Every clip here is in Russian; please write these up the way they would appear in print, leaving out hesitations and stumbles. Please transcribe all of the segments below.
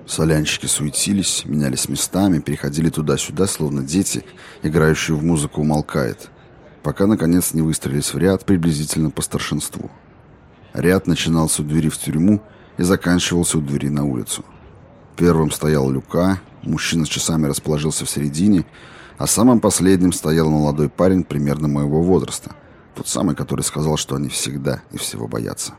Солянщики суетились, менялись местами, переходили туда-сюда, словно дети, играющие в музыку, умолкает, пока, наконец, не выстроились в ряд приблизительно по старшинству. Ряд начинался у двери в тюрьму и заканчивался у двери на улицу. Первым стоял Люка, мужчина с часами расположился в середине, а самым последним стоял молодой парень примерно моего возраста, тот самый, который сказал, что они всегда и всего боятся.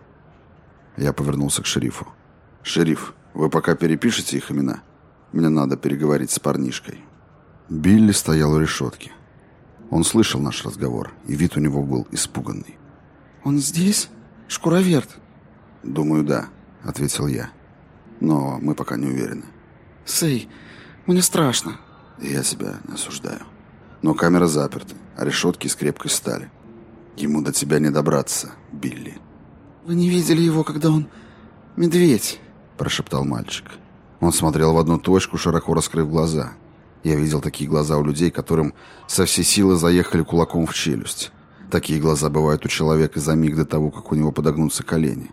Я повернулся к шерифу. «Шериф, вы пока перепишите их имена. Мне надо переговорить с парнишкой». Билли стоял у решетки. Он слышал наш разговор, и вид у него был испуганный. «Он здесь? Шкуроверт?» «Думаю, да», — ответил я. «Но мы пока не уверены». «Сэй, мне страшно». «Я тебя не осуждаю. Но камера заперта, а решетки из крепкой стали. Ему до тебя не добраться, Билли». «Вы не видели его, когда он... медведь?» — прошептал мальчик. Он смотрел в одну точку, широко раскрыв глаза. Я видел такие глаза у людей, которым со всей силы заехали кулаком в челюсть. Такие глаза бывают у человека за миг до того, как у него подогнутся колени.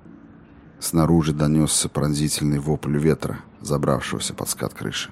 Снаружи донесся пронзительный вопль ветра, забравшегося под скат крыши.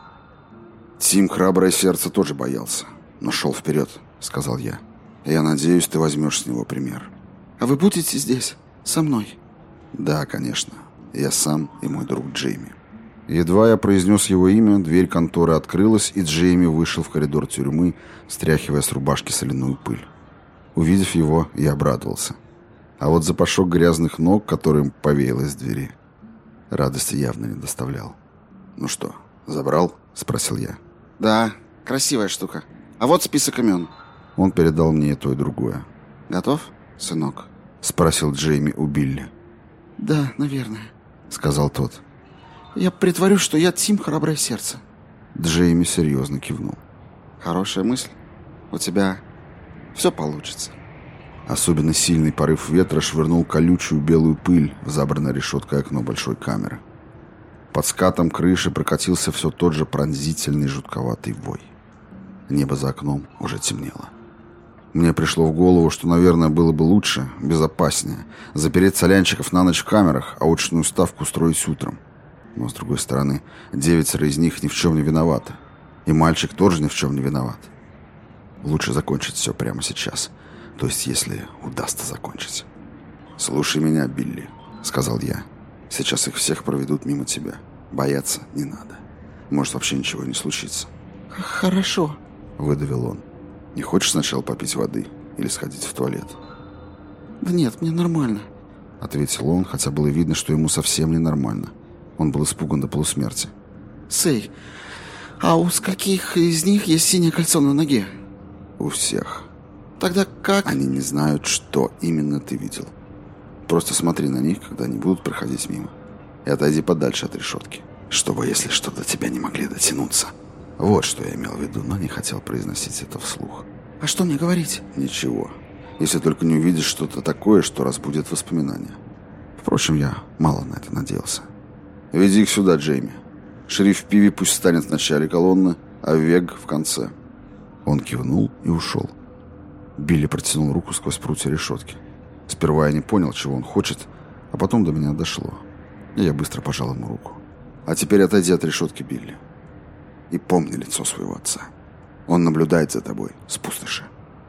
«Тим, храброе сердце, тоже боялся, но шел вперед», — сказал я. «Я надеюсь, ты возьмешь с него пример». «А вы будете здесь? Со мной?» «Да, конечно. Я сам и мой друг Джейми». Едва я произнес его имя, дверь конторы открылась, и Джейми вышел в коридор тюрьмы, стряхивая с рубашки соляную пыль. Увидев его, я обрадовался. А вот запашок грязных ног, которым повеяло из двери, радости явно не доставлял. «Ну что, забрал?» — спросил я. «Да, красивая штука. А вот список имен». Он передал мне и то, и другое. «Готов, сынок?» — спросил Джейми у Билли. «Да, наверное», — сказал тот. «Я притворюсь, что я Тим, храброе сердце». Джейми серьезно кивнул. «Хорошая мысль. У тебя все получится». Особенно сильный порыв ветра швырнул колючую белую пыль в забранное решеткой окно большой камеры. Под скатом крыши прокатился все тот же пронзительный жутковатый вой. Небо за окном уже темнело. Мне пришло в голову, что, наверное, было бы лучше, безопаснее, запереть солянщиков на ночь в камерах, а очную ставку устроить утром. Но, с другой стороны, 9 из них ни в чем не виноваты. И мальчик тоже ни в чем не виноват. Лучше закончить все прямо сейчас. То есть, если удастся закончить. «Слушай меня, Билли», — сказал я. «Сейчас их всех проведут мимо тебя. Бояться не надо. Может, вообще ничего не случится». «Хорошо», — выдавил он. «Не хочешь сначала попить воды или сходить в туалет?» «Да нет, мне нормально», — ответил он, хотя было видно, что ему совсем ненормально. Он был испуган до полусмерти. «Сэй, а у скольких из них есть синее кольцо на ноге?» «У всех». «Тогда как...» «Они не знают, что именно ты видел. Просто смотри на них, когда они будут проходить мимо. И отойди подальше от решетки, чтобы, если что, до тебя не могли дотянуться». Вот что я имел в виду, но не хотел произносить это вслух. «А что мне говорить?» «Ничего. Если только не увидишь что-то такое, что разбудит воспоминания». Впрочем, я мало на это надеялся. «Веди их сюда, Джейми. Шериф Пиви пусть станет в начале колонны, а Вег в конце». Он кивнул и ушел. Билли протянул руку сквозь прутья решетки. Сперва я не понял, чего он хочет, а потом до меня дошло. И я быстро пожал ему руку. «А теперь отойди от решетки, Билли. И помни лицо своего отца. Он наблюдает за тобой с пустоши».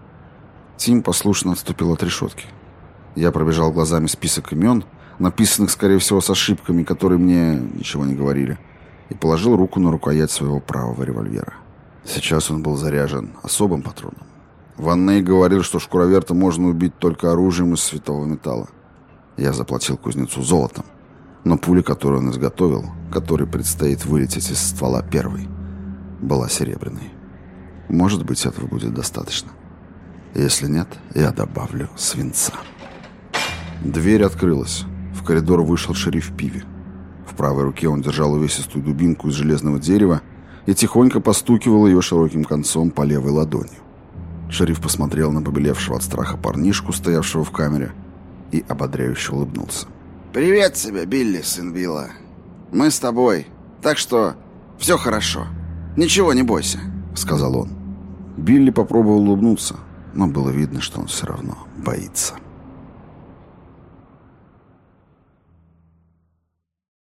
Тим послушно отступил от решетки. Я пробежал глазами список имен, написанных, скорее всего, с ошибками, которые мне ничего не говорили, и положил руку на рукоять своего правого револьвера. Сейчас он был заряжен особым патроном. Ванней говорил, что шкуроверта можно убить только оружием из святого металла. Я заплатил кузнецу золотом, но пуля, которую он изготовил, которой предстоит вылететь из ствола первой, была серебряной. Может быть, этого будет достаточно. Если нет, я добавлю свинца. Дверь открылась. В коридор вышел шериф Пиви. В правой руке он держал увесистую дубинку из железного дерева и тихонько постукивал ее широким концом по левой ладони. Шериф посмотрел на побелевшего от страха парнишку, стоявшего в камере, и ободряюще улыбнулся. «Привет тебе, Билли, сын Билла. Мы с тобой, так что все хорошо. Ничего не бойся», — сказал он. Билли попробовал улыбнуться, но было видно, что он все равно боится.